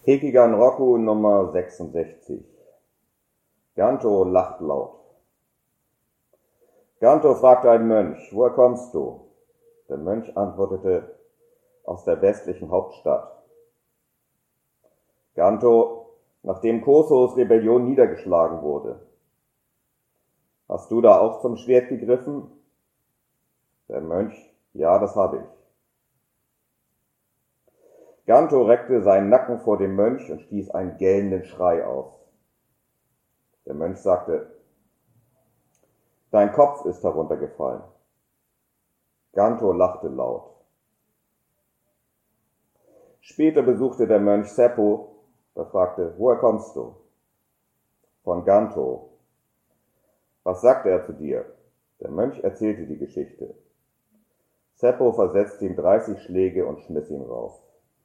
Hekigan Roku Nummer 66. Ganto lacht laut. Ganto fragte einen Mönch, woher kommst du? Der Mönch antwortete, aus der westlichen Hauptstadt. Ganto, nachdem Kosos Rebellion niedergeschlagen wurde. Hast du da auch zum Schwert gegriffen? Der Mönch, ja, das habe ich. Ganto reckte seinen Nacken vor dem Mönch und stieß einen gellenden Schrei aus. Der Mönch sagte, dein Kopf ist heruntergefallen. Ganto lachte laut. Später besuchte der Mönch Seppo, der fragte, woher kommst du? Von Ganto. Was sagte er zu dir? Der Mönch erzählte die Geschichte. Seppo versetzte ihm 30 Schläge und schmiss ihn raus.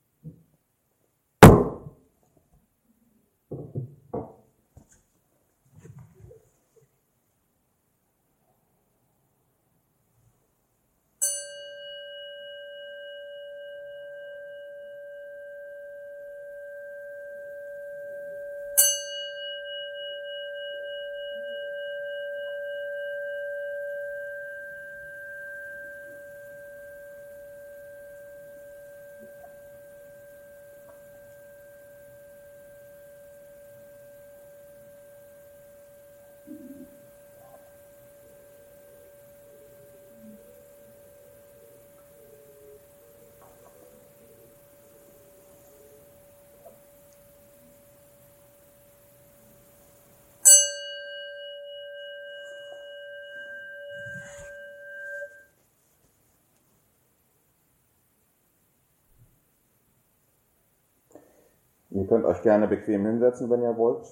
Ihr könnt euch gerne bequem hinsetzen, wenn ihr wollt.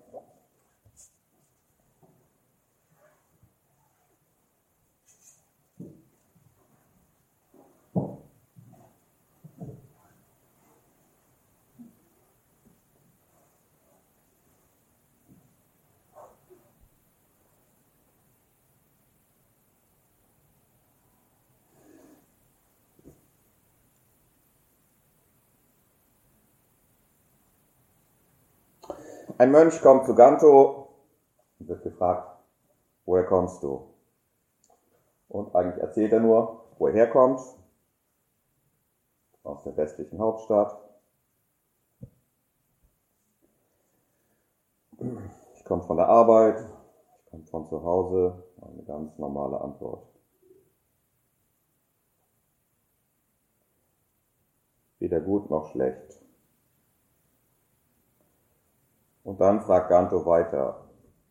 Ein Mönch kommt zu Ganto und wird gefragt, woher kommst du? Und eigentlich erzählt er nur, wo er herkommt, aus der westlichen Hauptstadt. Ich komme von der Arbeit, ich komme von zu Hause, eine ganz normale Antwort. Weder gut noch schlecht. Und dann fragt Ganto weiter.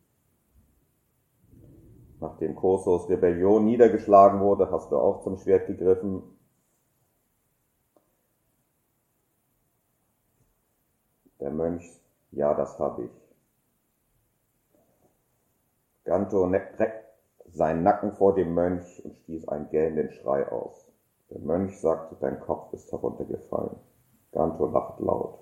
Nachdem Kosos Rebellion niedergeschlagen wurde, hast du auch zum Schwert gegriffen. Der Mönch, ja, das habe ich. Ganto reckt seinen Nacken vor dem Mönch und stieß einen gellenden Schrei aus. Der Mönch sagte, dein Kopf ist heruntergefallen. Ganto lacht laut.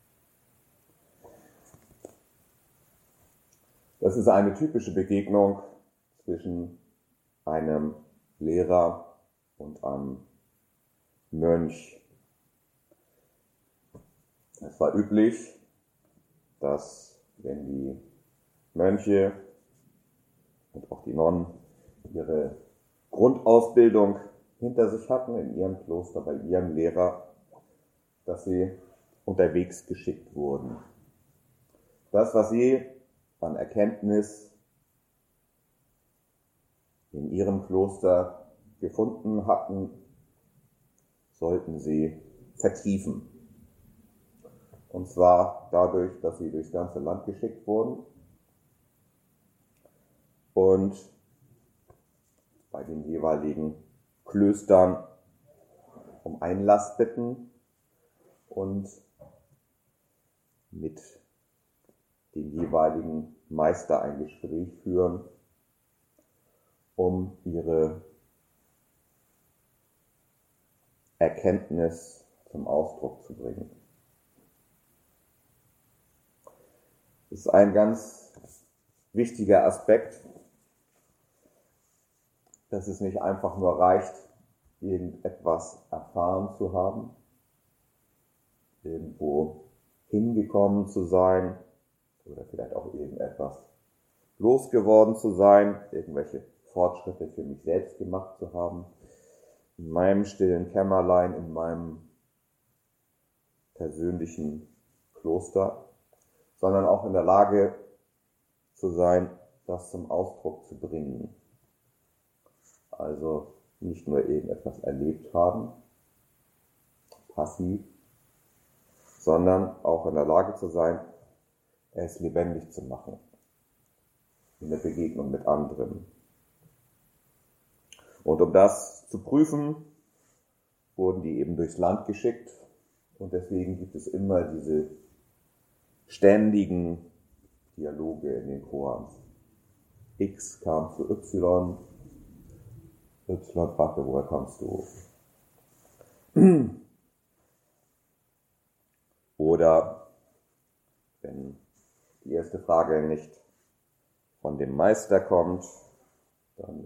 Das ist eine typische Begegnung zwischen einem Lehrer und einem Mönch. Es war üblich, dass wenn die Mönche und auch die Nonnen ihre Grundausbildung hinter sich hatten in ihrem Kloster bei ihrem Lehrer, dass sie unterwegs geschickt wurden. Das, was sie an Erkenntnis in ihrem Kloster gefunden hatten, sollten sie vertiefen. Und zwar dadurch, dass sie durchs ganze Land geschickt wurden und bei den jeweiligen Klöstern um Einlass bitten und mit den jeweiligen Meister ein Gespräch führen, um ihre Erkenntnis zum Ausdruck zu bringen. Das ist ein ganz wichtiger Aspekt, dass es nicht einfach nur reicht, irgendetwas erfahren zu haben, irgendwo hingekommen gekommen zu sein oder vielleicht auch irgendetwas losgeworden zu sein, irgendwelche Fortschritte für mich selbst gemacht zu haben, in meinem stillen Kämmerlein, in meinem persönlichen Kloster, sondern auch in der Lage zu sein, das zum Ausdruck zu bringen. Also nicht nur irgendetwas erlebt haben, passiv, sondern auch in der Lage zu sein, es lebendig zu machen, in der Begegnung mit anderen. Und um das zu prüfen, wurden die eben durchs Land geschickt und deswegen gibt es immer diese ständigen Dialoge in den Koans. X kam zu Y, Y fragte, woher kommst du? Oder wenn die erste Frage nicht von dem Meister kommt, dann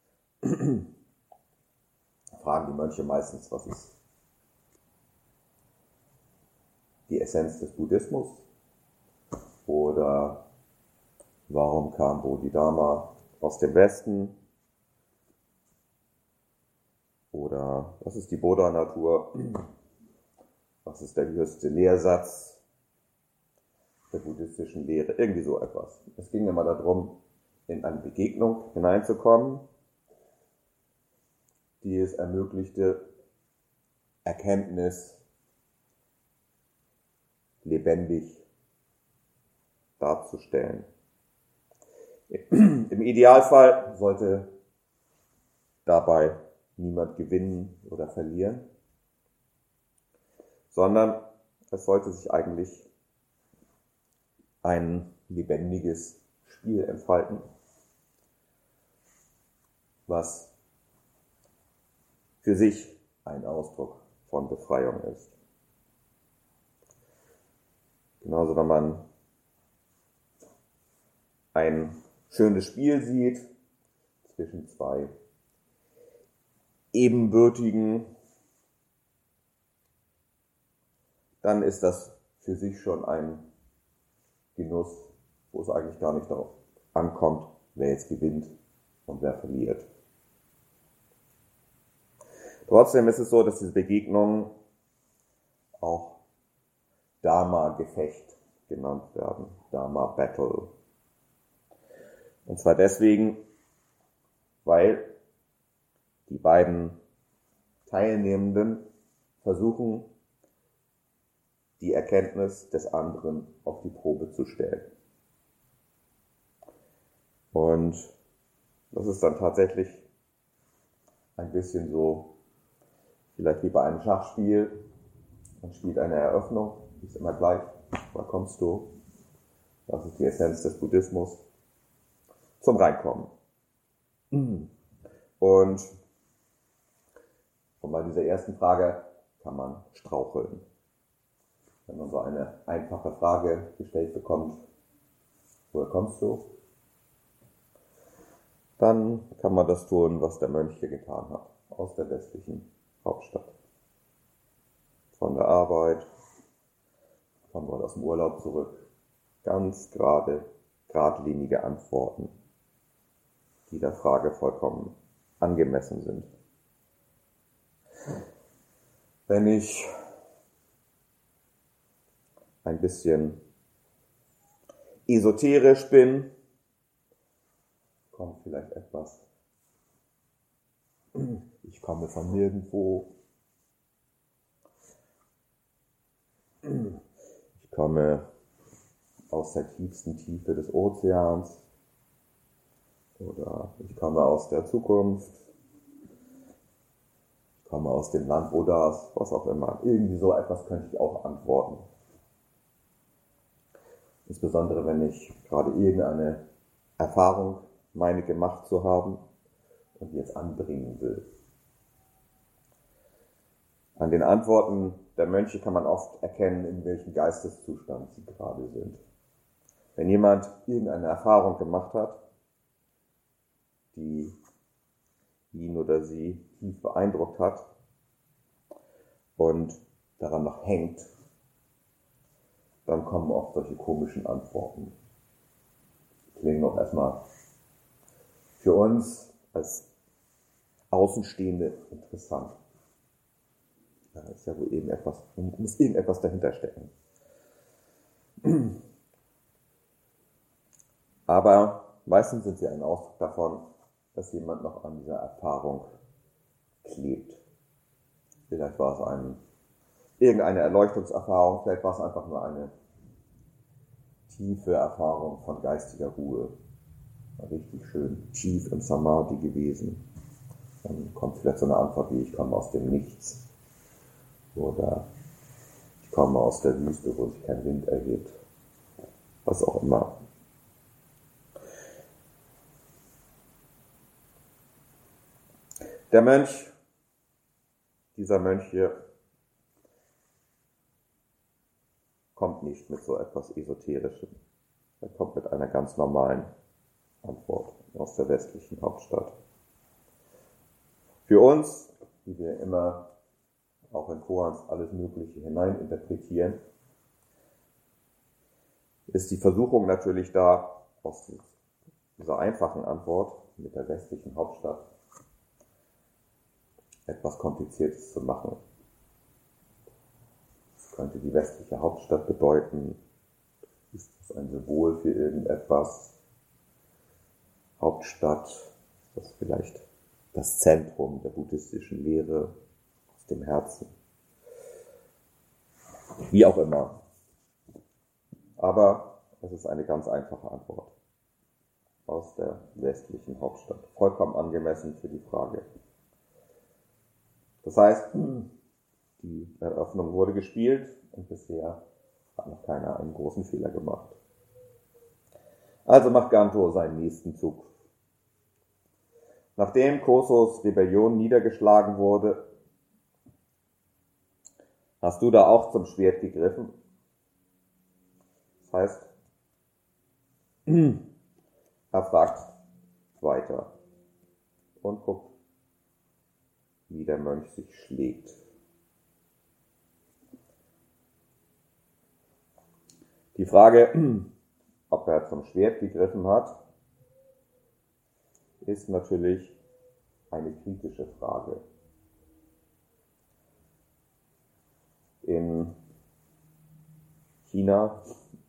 fragen die Mönche meistens, was ist die Essenz des Buddhismus? Oder warum kam Bodhidharma aus dem Westen? Oder was ist die Buddha-Natur? Was ist der höchste Lehrsatz der buddhistischen Lehre? Irgendwie so etwas. Es ging immer darum, in eine Begegnung hineinzukommen, die es ermöglichte, Erkenntnis lebendig darzustellen. Im Idealfall sollte dabei niemand gewinnen oder verlieren, sondern es sollte sich eigentlich ein lebendiges Spiel entfalten, was für sich ein Ausdruck von Befreiung ist. Genauso, wenn man ein schönes Spiel sieht zwischen zwei Ebenbürtigen, dann ist das für sich schon ein Genuss, wo es eigentlich gar nicht darauf ankommt, wer jetzt gewinnt und wer verliert. Trotzdem ist es so, dass diese Begegnungen auch Dharma-Gefecht genannt werden, Dharma-Battle. Und zwar deswegen, weil die beiden Teilnehmenden versuchen, die Erkenntnis des anderen auf die Probe zu stellen. Und das ist dann tatsächlich ein bisschen so, vielleicht wie bei einem Schachspiel. Man spielt eine Eröffnung, die ist immer gleich. Woher kommst du? Das ist die Essenz des Buddhismus. Zum Reinkommen. Und bei dieser ersten Frage kann man straucheln. Wenn man so eine einfache Frage gestellt bekommt, woher kommst du? Dann kann man das tun, was der Mönch hier getan hat, aus der westlichen Hauptstadt. Von der Arbeit, von dort aus dem Urlaub zurück. Ganz geradlinige Antworten, die der Frage vollkommen angemessen sind. Wenn ich ein bisschen esoterisch bin, kommt vielleicht etwas. Ich komme von nirgendwo. Ich komme aus der tiefsten Tiefe des Ozeans. Oder ich komme aus der Zukunft. Ich komme aus dem Land Buddhas, was auch immer. Irgendwie so etwas könnte ich auch antworten. Insbesondere wenn ich gerade irgendeine Erfahrung meine gemacht zu haben und jetzt anbringen will. An den Antworten der Mönche kann man oft erkennen, in welchem Geisteszustand sie gerade sind. Wenn jemand irgendeine Erfahrung gemacht hat, die ihn oder sie tief beeindruckt hat und daran noch hängt, dann kommen oft solche komischen Antworten. Klingen auch erstmal für uns als Außenstehende interessant. Da ist ja wohl muss irgendetwas dahinter stecken. Aber meistens sind sie ein Ausdruck davon, dass jemand noch an dieser Erfahrung klebt. Vielleicht war es irgendeine Erleuchtungserfahrung, vielleicht war es einfach nur eine tiefe Erfahrung von geistiger Ruhe. Richtig schön tief im Samadhi gewesen. Dann kommt vielleicht so eine Antwort wie: ich komme aus dem Nichts. Oder ich komme aus der Wüste, wo sich kein Wind erhebt. Was auch immer. Der Mönch, dieser Mönch hier, kommt nicht mit so etwas Esoterischem. Er kommt mit einer ganz normalen Antwort aus der westlichen Hauptstadt. Für uns, die wir immer auch in Koans alles Mögliche hineininterpretieren, ist die Versuchung natürlich da, aus dieser einfachen Antwort mit der westlichen Hauptstadt etwas Kompliziertes zu machen. Das könnte die westliche Hauptstadt bedeuten. Ist das ein Symbol für irgendetwas? Hauptstadt, das ist vielleicht das Zentrum der buddhistischen Lehre aus dem Herzen. Wie auch immer. Aber es ist eine ganz einfache Antwort aus der westlichen Hauptstadt. Vollkommen angemessen für die Frage. Das heißt, die Eröffnung wurde gespielt und bisher hat noch keiner einen großen Fehler gemacht. Also macht Ganto seinen nächsten Zug. Nachdem Kosos Rebellion niedergeschlagen wurde, hast du da auch zum Schwert gegriffen? Das heißt, er fragt weiter und guckt, wie der Mönch sich schlägt. Die Frage, ob er zum Schwert gegriffen hat, ist natürlich eine kritische Frage. In China,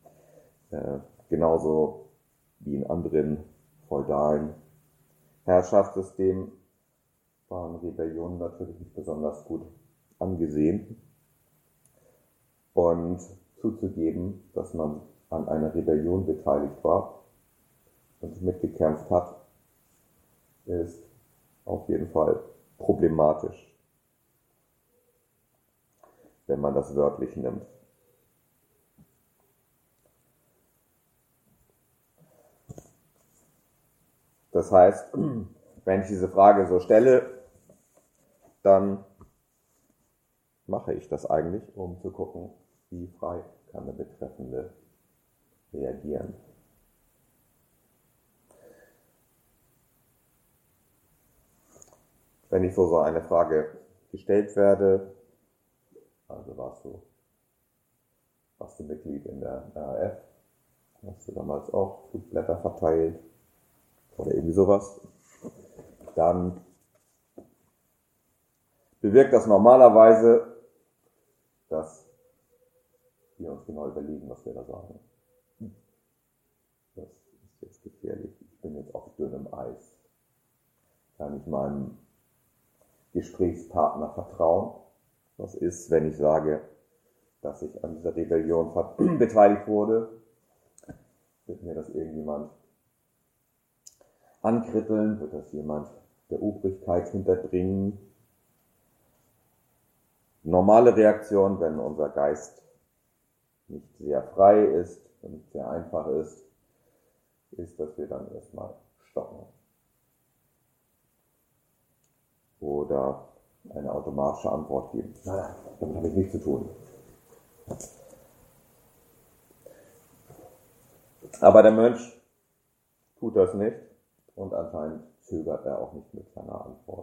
genauso wie in anderen feudalen Herrschaftssystemen, waren Rebellionen natürlich nicht besonders gut angesehen. Und zuzugeben, dass man an einer Rebellion beteiligt war und mitgekämpft hat, ist auf jeden Fall problematisch, wenn man das wörtlich nimmt. Das heißt, wenn ich diese Frage so stelle, dann mache ich das eigentlich, um zu gucken, wie frei kann der Betreffende reagieren. Wenn ich vor so eine Frage gestellt werde, also warst du Mitglied in der RAF, hast du damals auch Flugblätter verteilt oder irgendwie sowas, dann bewirkt das normalerweise, dass wir uns genau überlegen, was wir da sagen. Das ist jetzt gefährlich. Ich bin jetzt auf dünnem Eis. Kann ich meinem Gesprächspartner vertrauen? Was ist, wenn ich sage, dass ich an dieser Rebellion beteiligt wurde? Wird mir das irgendjemand ankritteln? Wird das jemand der Obrigkeit hinterbringen? Normale Reaktion, wenn unser Geist nicht sehr frei ist und nicht sehr einfach ist, dass wir dann erstmal stoppen. Oder eine automatische Antwort geben. Naja, damit habe ich nichts zu tun. Aber der Mönch tut das nicht und anscheinend zögert er auch nicht mit seiner Antwort.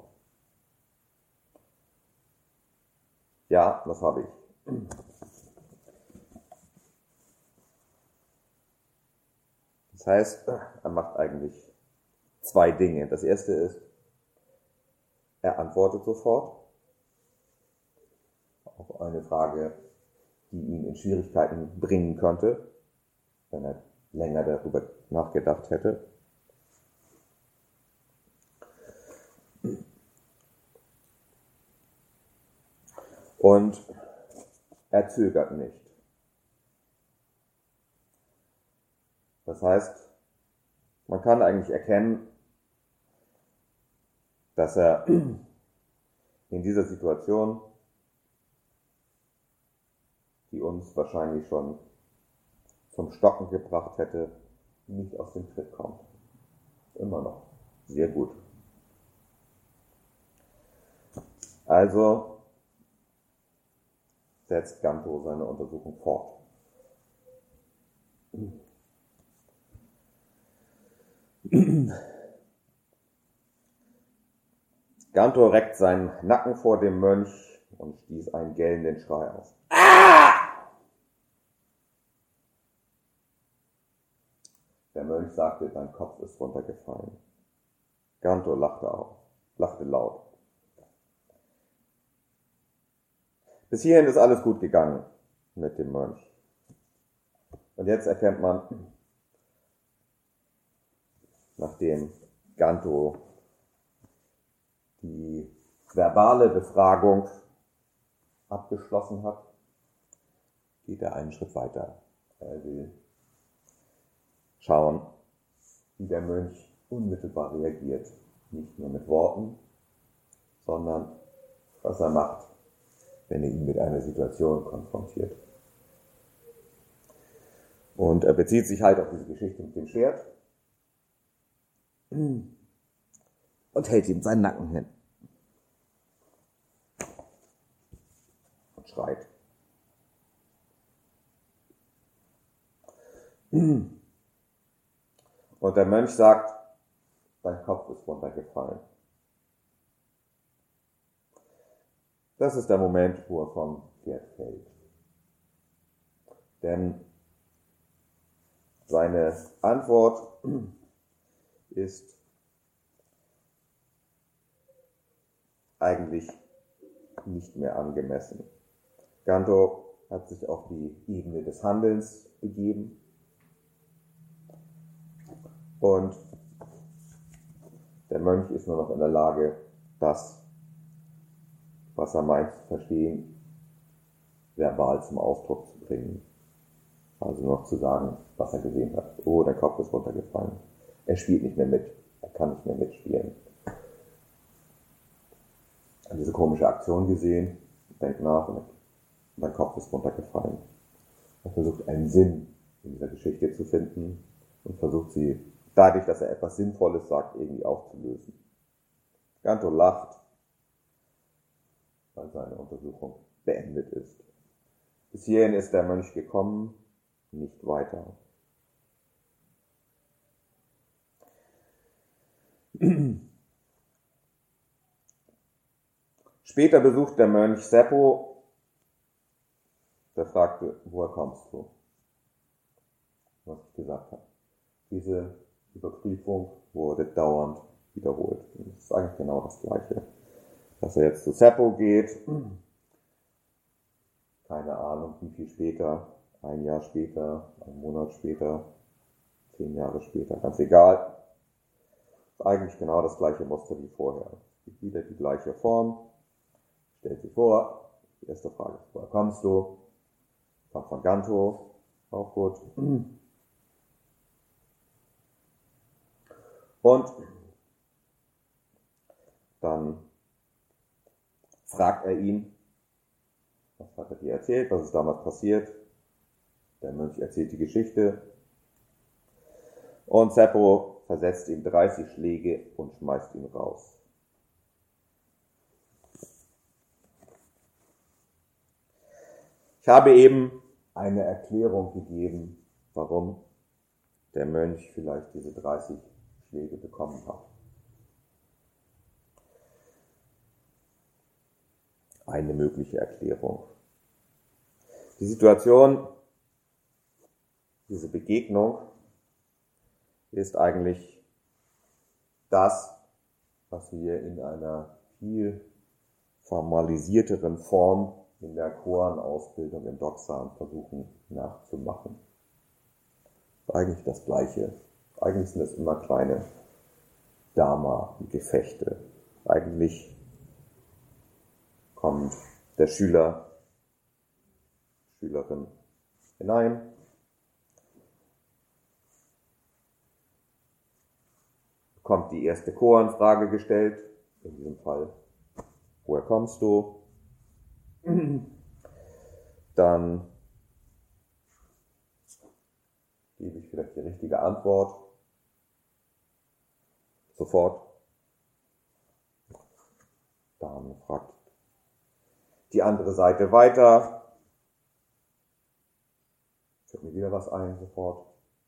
Ja, das habe ich. Das heißt, er macht eigentlich zwei Dinge. Das erste ist, er antwortet sofort auf eine Frage, die ihn in Schwierigkeiten bringen könnte, wenn er länger darüber nachgedacht hätte. Und er zögert nicht. Das heißt, man kann eigentlich erkennen, dass er in dieser Situation, die uns wahrscheinlich schon zum Stocken gebracht hätte, nicht aus dem Tritt kommt. Immer noch. Sehr gut. Also setzt Ganto seine Untersuchung fort. Ganto reckt seinen Nacken vor dem Mönch und stieß einen gellenden Schrei aus. Der Mönch sagte, dein Kopf ist runtergefallen. Ganto lachte laut. Bis hierhin ist alles gut gegangen mit dem Mönch. Und jetzt erkennt man, nachdem Ganto die verbale Befragung abgeschlossen hat, geht er einen Schritt weiter. Er will schauen, wie der Mönch unmittelbar reagiert. Nicht nur mit Worten, sondern was er macht, wenn er ihn mit einer Situation konfrontiert. Und er bezieht sich halt auf diese Geschichte mit dem Schwert und hält ihm seinen Nacken hin und schreit. Und der Mönch sagt, dein Kopf ist runtergefallen. Das ist der Moment, wo er vom Pferd fällt. Denn seine Antwort ist eigentlich nicht mehr angemessen. Ganto hat sich auf die Ebene des Handelns begeben und der Mönch ist nur noch in der Lage, das, was er meint zu verstehen, verbal zum Ausdruck zu bringen. Also noch zu sagen, was er gesehen hat. Oh, der Kopf ist runtergefallen. Er spielt nicht mehr mit. Er kann nicht mehr mitspielen. Er hat diese komische Aktion gesehen, denkt nach und sein Kopf ist runtergefallen. Er versucht einen Sinn in dieser Geschichte zu finden und versucht sie, dadurch, dass er etwas Sinnvolles sagt, irgendwie aufzulösen. Ganto lacht, weil seine Untersuchung beendet ist. Bis hierhin ist der Mönch gekommen, nicht weiter. Später besucht der Mönch Seppo, der fragte, woher kommst du? Was ich gesagt habe. Diese Überprüfung wurde dauernd wiederholt. Das ist eigentlich genau das Gleiche. Dass er jetzt zu Seppo geht, keine Ahnung, wie viel später, ein Jahr später, ein Monat später, 10 Jahre später, ganz egal. Ist eigentlich genau das gleiche Muster wie vorher. Es gibt wieder die gleiche Form, stellt sich vor, die erste Frage ist, woher kommst du? Kommt von Ganto, auch gut. Und dann fragt er ihn, was hat er dir erzählt, was ist damals passiert? Der Mönch erzählt die Geschichte und Seppo versetzt ihm 30 Schläge und schmeißt ihn raus. Ich habe eben eine Erklärung gegeben, warum der Mönch vielleicht diese 30 Schläge bekommen hat. Eine mögliche Erklärung. Die Situation, diese Begegnung ist eigentlich das, was wir in einer viel formalisierteren Form in der Koan-Ausbildung im Doksan versuchen nachzumachen. Eigentlich das Gleiche. Eigentlich sind es immer kleine Dharma-Gefechte. Eigentlich kommt der Schüler, Schülerin hinein, bekommt die erste Koan-Frage gestellt, in diesem Fall, woher kommst du? Dann gebe ich vielleicht die richtige Antwort. Sofort. Dann fragt die andere Seite weiter. Fällt mir wieder was ein, sofort.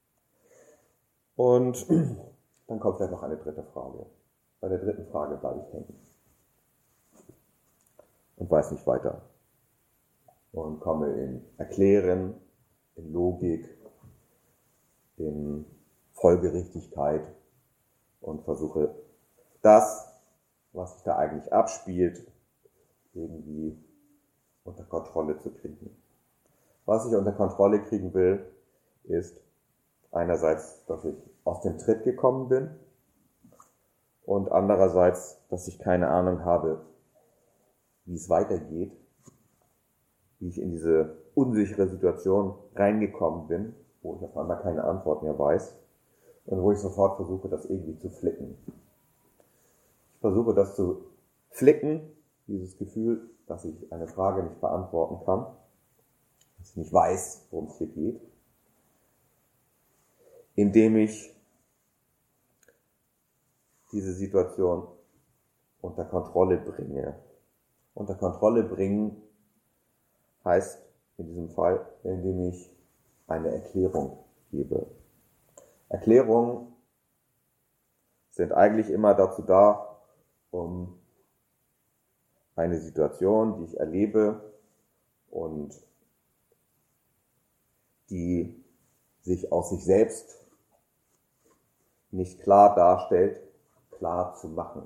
Und dann kommt vielleicht noch eine dritte Frage. Bei der dritten Frage bleibe ich hängen. Und weiß nicht weiter. Und komme in Erklären, in Logik, in Folgerichtigkeit und versuche das, was sich da eigentlich abspielt, irgendwie unter Kontrolle zu kriegen. Was ich unter Kontrolle kriegen will, ist einerseits, dass ich aus dem Tritt gekommen bin und andererseits, dass ich keine Ahnung habe, wie es weitergeht, wie ich in diese unsichere Situation reingekommen bin, wo ich auf einmal keine Antwort mehr weiß und wo ich sofort versuche, das irgendwie zu flicken. Ich versuche das zu flicken, dieses Gefühl, dass ich eine Frage nicht beantworten kann, dass ich nicht weiß, worum es hier geht, indem ich diese Situation unter Kontrolle bringe. Unter Kontrolle bringen heißt in diesem Fall, indem ich eine Erklärung gebe. Erklärungen sind eigentlich immer dazu da, um eine Situation, die ich erlebe und die sich aus sich selbst nicht klar darstellt, klar zu machen.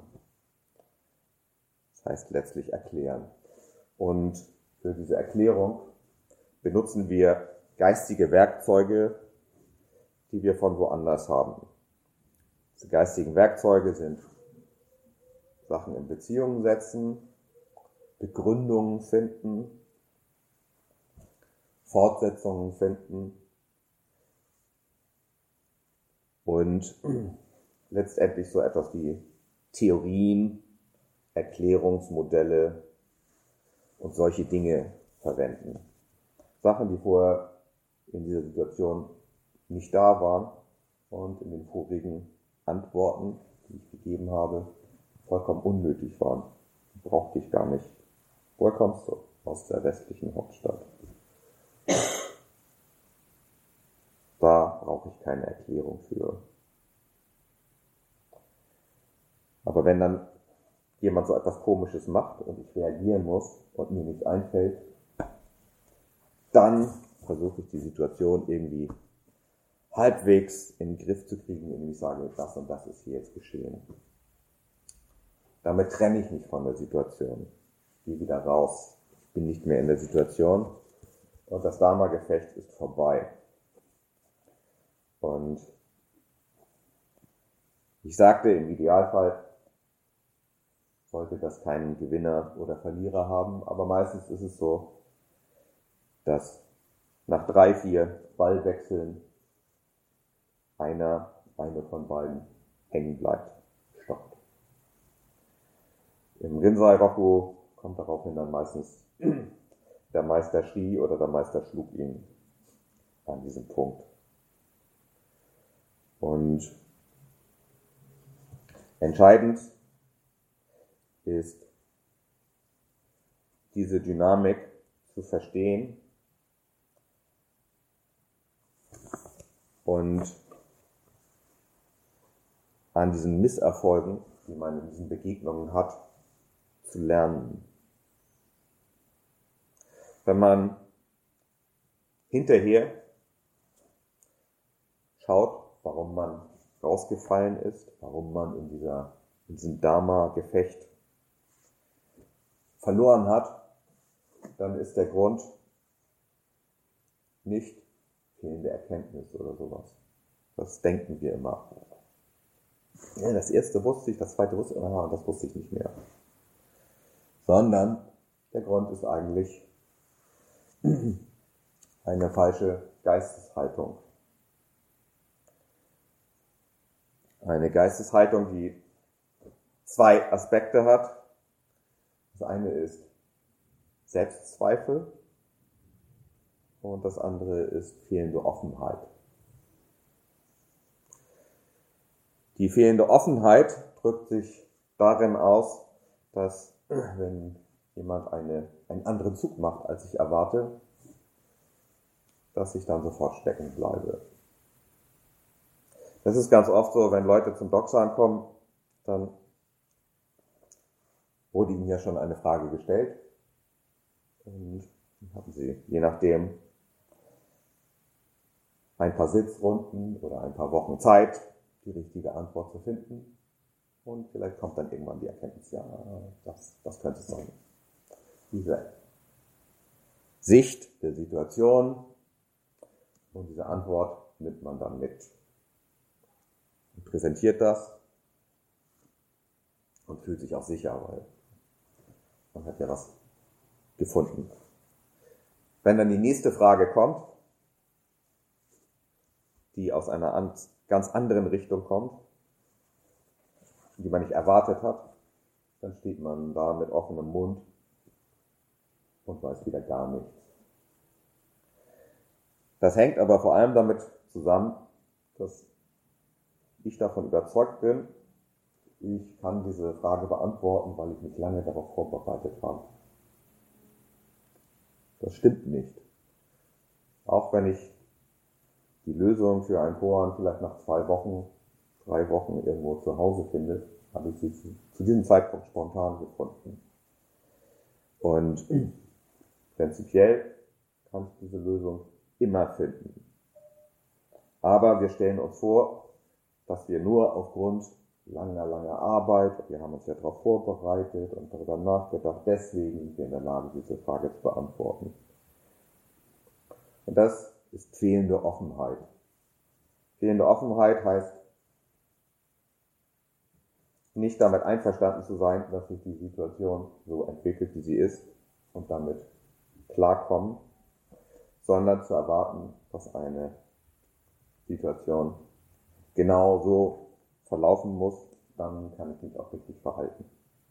Das heißt letztlich erklären. Und für diese Erklärung benutzen wir geistige Werkzeuge, die wir von woanders haben. Diese geistigen Werkzeuge sind Sachen in Beziehungen setzen, Begründungen finden, Fortsetzungen finden und letztendlich so etwas wie Theorien, Erklärungsmodelle und solche Dinge verwenden. Sachen, die vorher in dieser Situation nicht da waren und in den vorigen Antworten, die ich gegeben habe, vollkommen unnötig waren. Die brauchte ich gar nicht. Woher kommst du? Aus der westlichen Hauptstadt. Da brauche ich keine Erklärung für. Aber wenn dann jemand so etwas Komisches macht und ich reagieren muss und mir nichts einfällt, dann versuche ich die Situation irgendwie halbwegs in den Griff zu kriegen, indem ich sage, das und das ist hier jetzt geschehen. Damit trenne ich mich von der Situation. Ich gehe wieder raus. Ich bin nicht mehr in der Situation und das Dharma-Gefecht ist vorbei. Und ich sagte, im Idealfall sollte das keinen Gewinner oder Verlierer haben, aber meistens ist es so, dass nach 3, 4 Ballwechseln eine von beiden hängen bleibt, stoppt. Im Rinzai-Roku kommt daraufhin dann meistens der Meister schrie oder der Meister schlug ihn an diesem Punkt. Und entscheidend ist, diese Dynamik zu verstehen und an diesen Misserfolgen, die man in diesen Begegnungen hat, zu lernen. Wenn man hinterher schaut, warum man rausgefallen ist, warum man in diesem Dharma-Gefecht verloren hat, dann ist der Grund nicht fehlende Erkenntnis oder sowas. Das denken wir immer. Ja, das erste wusste ich, das zweite wusste ich, das wusste ich nicht mehr. Sondern der Grund ist eigentlich eine falsche Geisteshaltung. Eine Geisteshaltung, die zwei Aspekte hat. Das eine ist Selbstzweifel und das andere ist fehlende Offenheit. Die fehlende Offenheit drückt sich darin aus, dass wenn jemand einen anderen Zug macht, als ich erwarte, dass ich dann sofort stecken bleibe. Das ist ganz oft so, wenn Leute zum Doxan kommen, dann wurde ihnen ja schon eine Frage gestellt und dann haben sie, je nachdem, ein paar Sitzrunden oder ein paar Wochen Zeit, die richtige Antwort zu finden. Und vielleicht kommt dann irgendwann die Erkenntnis, ja, das könnte es sein. Diese Sicht der Situation und diese Antwort nimmt man dann mit und präsentiert das und fühlt sich auch sicher, weil man hat ja was gefunden. Wenn dann die nächste Frage kommt, die aus einer ganz anderen Richtung kommt, die man nicht erwartet hat, dann steht man da mit offenem Mund und weiß wieder gar nichts. Das hängt aber vor allem damit zusammen, dass ich davon überzeugt bin, ich kann diese Frage beantworten, weil ich mich lange darauf vorbereitet habe. Das stimmt nicht. Auch wenn ich die Lösung für ein Koan vielleicht nach 2 Wochen, 3 Wochen irgendwo zu Hause finde, habe ich sie zu diesem Zeitpunkt spontan gefunden. Und prinzipiell kann ich diese Lösung immer finden. Aber wir stellen uns vor, dass wir nur aufgrund langer Arbeit, wir haben uns ja darauf vorbereitet und darüber nachgedacht, deswegen sind wir in der Lage, diese Frage zu beantworten. Und das ist fehlende Offenheit. Fehlende Offenheit heißt, nicht damit einverstanden zu sein, dass sich die Situation so entwickelt, wie sie ist und damit klarkommen, sondern zu erwarten, dass eine Situation genau so verlaufen muss, dann kann ich mich auch richtig verhalten.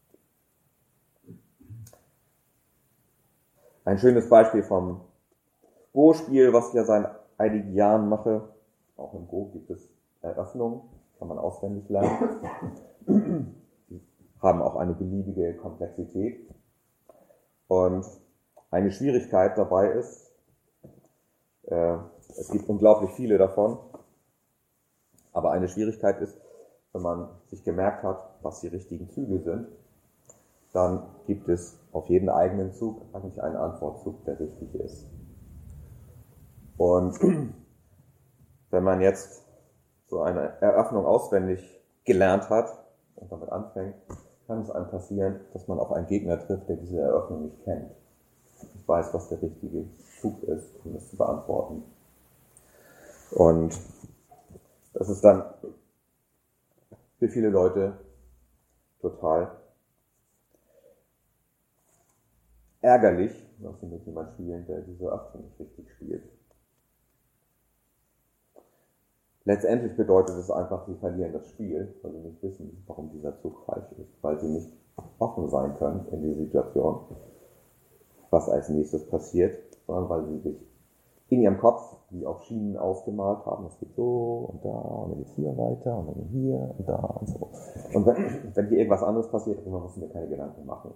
Ein schönes Beispiel vom Go-Spiel, was ich ja seit einigen Jahren mache. Auch im Go gibt es Eröffnungen, kann man auswendig lernen. Die haben auch eine beliebige Komplexität. Und eine Schwierigkeit dabei ist, es gibt unglaublich viele davon, aber eine Schwierigkeit ist, wenn man sich gemerkt hat, was die richtigen Züge sind, dann gibt es auf jeden eigenen Zug eigentlich einen Antwortzug, der richtig ist. Und wenn man jetzt so eine Eröffnung auswendig gelernt hat und damit anfängt, kann es einem passieren, dass man auf einen Gegner trifft, der diese Eröffnung nicht kennt. Ich weiß, was der richtige Zug ist, um das zu beantworten. Und das ist dann für viele Leute total ärgerlich, dass sie mit jemandem spielen, der diese Eröffnung nicht richtig spielt. Letztendlich bedeutet es einfach, sie verlieren das Spiel, weil sie nicht wissen, warum dieser Zug falsch ist, weil sie nicht offen sein können in die Situation, was als nächstes passiert, sondern weil sie sich in ihrem Kopf wie auf Schienen ausgemalt haben, es geht so und da und dann geht's hier weiter und dann hier und da und so. Und wenn hier irgendwas anderes passiert, dann müssen wir keine Gedanken machen.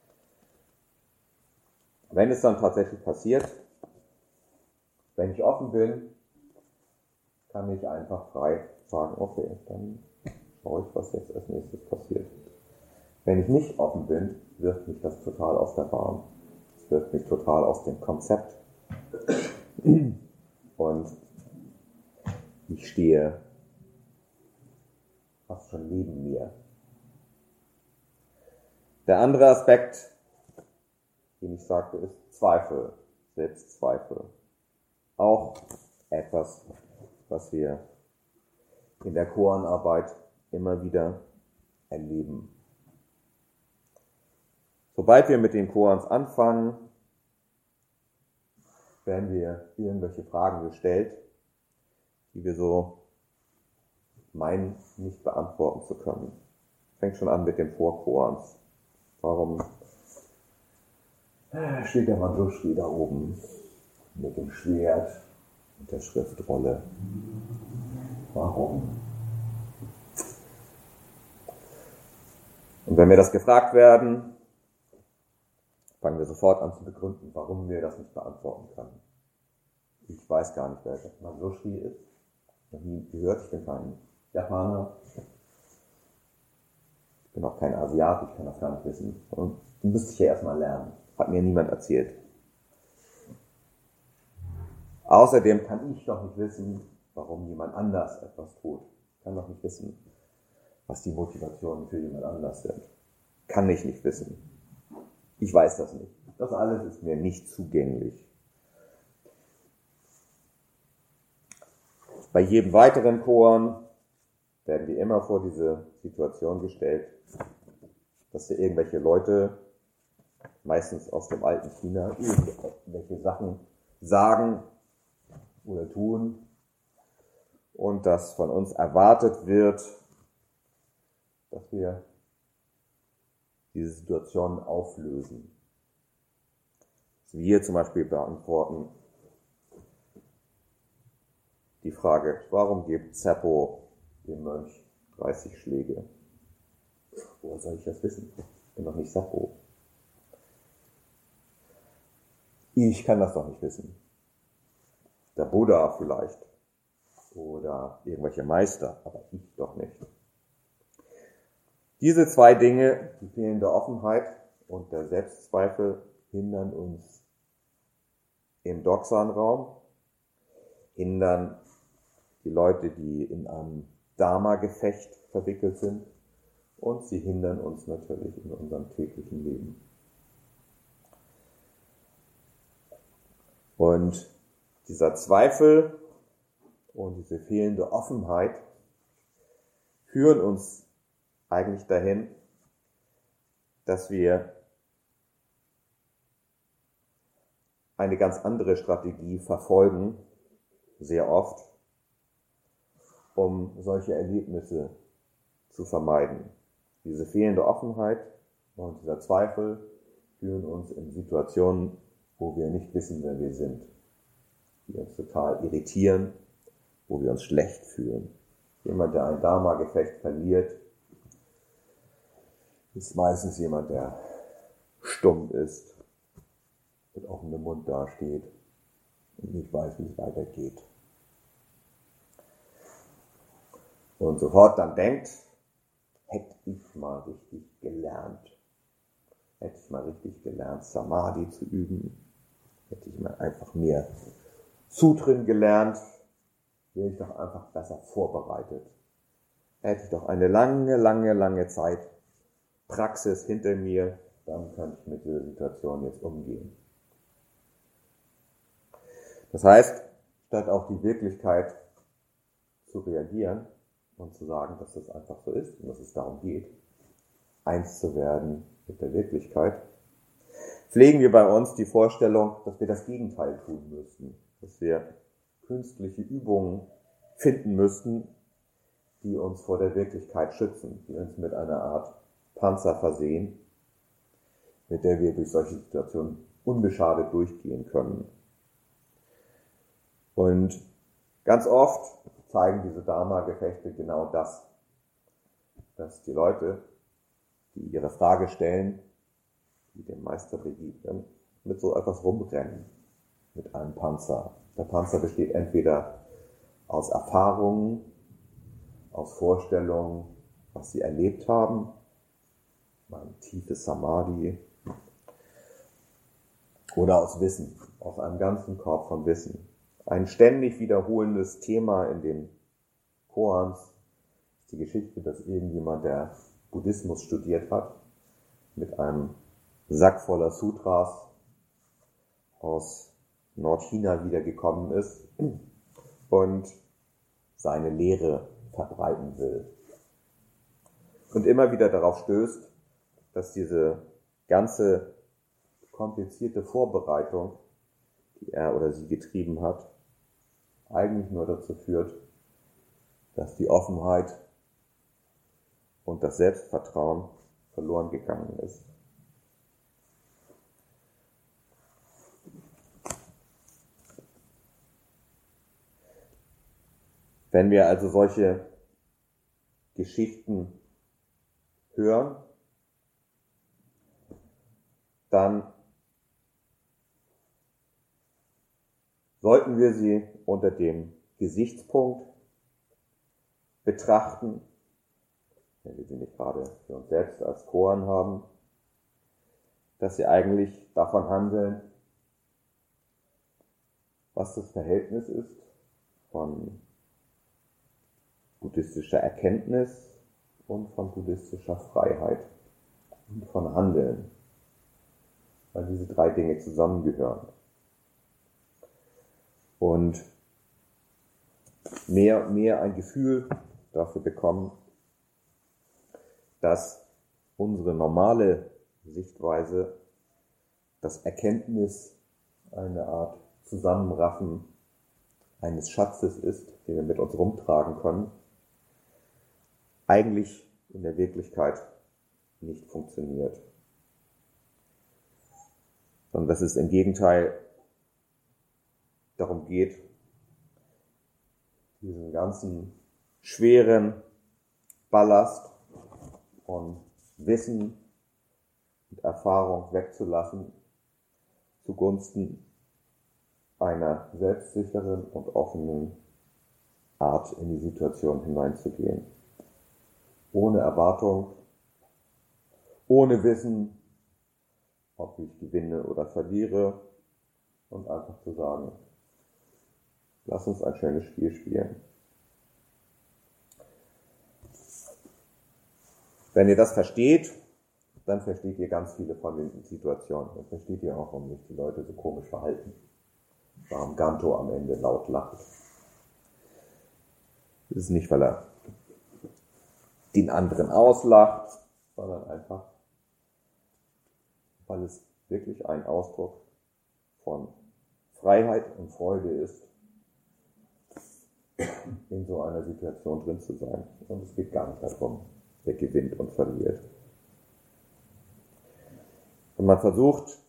Wenn es dann tatsächlich passiert, wenn ich offen bin, kann ich einfach frei sagen, okay, dann schaue ich, was jetzt als nächstes passiert. Wenn ich nicht offen bin, wirft mich das total aus der Bahn. Es wirft mich total aus dem Konzept. Und ich stehe fast schon neben mir. Der andere Aspekt, den ich sagte, ist Zweifel, Selbstzweifel. Auch etwas, was wir in der Chorenarbeit immer wieder erleben. Sobald wir mit den Chorens anfangen, werden wir irgendwelche Fragen gestellt, die wir so meinen, nicht beantworten zu können. Fängt schon an mit dem Vorchorens. Warum steht der Manjushri da oben mit dem Schwert und der Schriftrolle? Warum? Und wenn wir das gefragt werden, fangen wir sofort an zu begründen, warum wir das nicht beantworten können. Ich weiß gar nicht, wer der Manjushri ist. Noch nie gehört, ich bin kein Japaner. Ich bin auch kein Asiat, ich kann das gar nicht wissen. Und die müsste ich ja erstmal lernen. Hat mir niemand erzählt. Außerdem kann ich doch nicht wissen, warum jemand anders etwas tut. Ich kann doch nicht wissen, was die Motivationen für jemand anders sind. Kann ich nicht wissen. Ich weiß das nicht. Das alles ist mir nicht zugänglich. Bei jedem weiteren Chor werden wir immer vor diese Situation gestellt, dass wir irgendwelche Leute, meistens aus dem alten China, irgendwelche Sachen sagen oder tun und dass von uns erwartet wird, dass wir diese Situation auflösen. Dass wir hier zum Beispiel beantworten die Frage, warum gibt Seppo dem Mönch 30 Schläge? Woher soll ich das wissen? Ich bin doch nicht Seppo. Ich kann das doch nicht wissen. Der Buddha vielleicht. Oder irgendwelche Meister, aber ich doch nicht. Diese zwei Dinge, die fehlende Offenheit und der Selbstzweifel, hindern uns im Doksan-Raum, hindern die Leute, die in einem Dharma-Gefecht verwickelt sind, und sie hindern uns natürlich in unserem täglichen Leben. Und dieser Zweifel und diese fehlende Offenheit führen uns eigentlich dahin, dass wir eine ganz andere Strategie verfolgen, sehr oft, um solche Erlebnisse zu vermeiden. Diese fehlende Offenheit und dieser Zweifel führen uns in Situationen, wo wir nicht wissen, wer wir sind, die uns total irritieren, wo wir uns schlecht fühlen. Jemand, der ein Dharma-Gefecht verliert, ist meistens jemand, der stumm ist, mit offenem Mund dasteht und nicht weiß, wie es weitergeht. Und sofort dann denkt, hätte ich mal richtig gelernt, Samadhi zu üben, hätte ich mal einfach mehr Sutren gelernt, wäre ich doch einfach besser vorbereitet. Hätte ich doch eine lange Zeit Praxis hinter mir, dann könnte ich mit dieser Situation jetzt umgehen. Das heißt, statt auf die Wirklichkeit zu reagieren und zu sagen, dass das einfach so ist und dass es darum geht, eins zu werden mit der Wirklichkeit, pflegen wir bei uns die Vorstellung, dass wir das Gegenteil tun müssten, dass wir künstliche Übungen finden müssten, die uns vor der Wirklichkeit schützen, die uns mit einer Art Panzer versehen, mit der wir durch solche Situationen unbeschadet durchgehen können. Und ganz oft zeigen diese Dharma-Gefechte genau das, dass die Leute, die ihre Frage stellen, die dem Meister begegnen, mit so etwas rumrennen, mit einem Panzer. Der Panzer besteht entweder aus Erfahrungen, aus Vorstellungen, was sie erlebt haben, ein tiefes Samadhi, oder aus Wissen, aus einem ganzen Korb von Wissen. Ein ständig wiederholendes Thema in den Koans, ist die Geschichte, dass irgendjemand, der Buddhismus studiert hat, mit einem Sack voller Sutras aus Nordchina wiedergekommen ist und seine Lehre verbreiten will. Und immer wieder darauf stößt, dass diese ganze komplizierte Vorbereitung, die er oder sie getrieben hat, eigentlich nur dazu führt, dass die Offenheit und das Selbstvertrauen verloren gegangen ist. Wenn wir also solche Geschichten hören, dann sollten wir sie unter dem Gesichtspunkt betrachten, wenn wir sie nicht gerade für uns selbst als Koan haben, dass sie eigentlich davon handeln, was das Verhältnis ist von buddhistischer Erkenntnis und von buddhistischer Freiheit und von Handeln, weil diese drei Dinge zusammengehören. Und mehr ein Gefühl dafür bekommen, dass unsere normale Sichtweise, das Erkenntnis eine Art Zusammenraffen eines Schatzes ist, den wir mit uns rumtragen können, eigentlich in der Wirklichkeit nicht funktioniert. Sondern dass es im Gegenteil darum geht, diesen ganzen schweren Ballast von Wissen und Erfahrung wegzulassen, zugunsten einer selbstsicheren und offenen Art in die Situation hineinzugehen. Ohne Erwartung, ohne Wissen, ob ich gewinne oder verliere, und einfach zu sagen, lass uns ein schönes Spiel spielen. Wenn ihr das versteht, dann versteht ihr ganz viele von den Situationen. Dann versteht ihr auch, warum sich die Leute so komisch verhalten. Warum Ganto am Ende laut lacht. Das ist nicht, weil er den anderen auslacht, sondern einfach, weil es wirklich ein Ausdruck von Freiheit und Freude ist, in so einer Situation drin zu sein. Und es geht gar nicht darum, wer gewinnt und verliert. Und man versucht,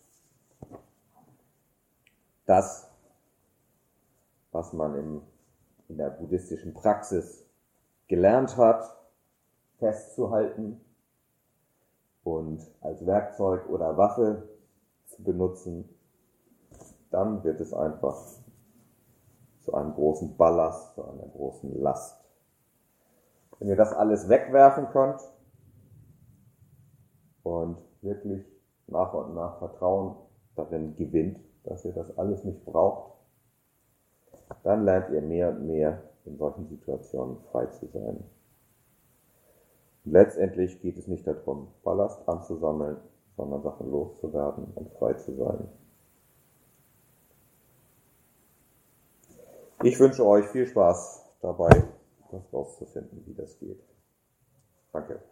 das, was man in der buddhistischen Praxis gelernt hat, festzuhalten und als Werkzeug oder Waffe zu benutzen, dann wird es einfach zu einem großen Ballast, zu einer großen Last. Wenn ihr das alles wegwerfen könnt und wirklich nach und nach Vertrauen darin gewinnt, dass ihr das alles nicht braucht, dann lernt ihr mehr und mehr in solchen Situationen frei zu sein. Und letztendlich geht es nicht darum, Ballast anzusammeln, sondern Sachen loszuwerden und frei zu sein. Ich wünsche euch viel Spaß dabei, das rauszufinden, wie das geht. Danke.